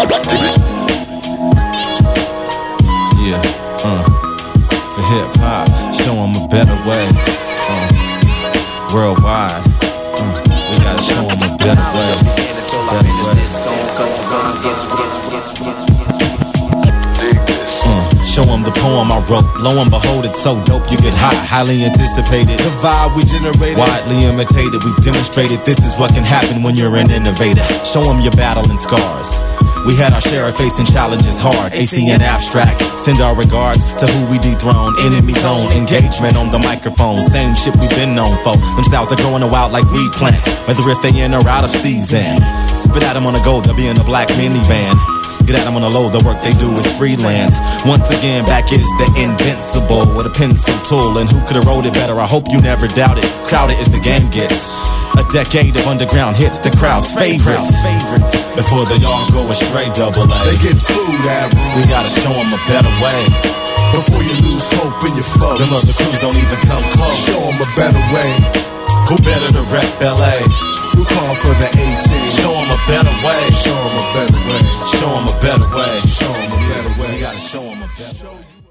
Yeah, for hip hop, show them a better way. Worldwide, we gotta show them a better way. Show them the poem I wrote. Lo and behold, it's so dope, you get high. Highly anticipated. The vibe we generated. Widely imitated. We've demonstrated this is what can happen when you're an innovator. Show them your battling scars. We had our share of facing challenges hard. AC and abstract. Send our regards to who we dethrone. Enemy zone. Engagement on the microphone. Same shit we've been known for. Them styles are growing wild like weed plants. Whether if they in or out of season. Spit at them on the go, they'll be in a black minivan. Get at them on the low, the work they do is freelance. Once again, back is the invincible with a pencil tool. And who could've wrote it better? I hope you never doubt it. Crowded as the game gets. A decade of underground hits, the crowd's favorites. Before they all go astray, double A. They get food at room. We gotta show them a better way. Before you lose hope in your foes. Them other crews don't even come close. Show them a better way. Who better to rep LA? Who call for the 18? Show them a better way. Show them a better way. Show them a better way. Show them a better way. We gotta show them a better way.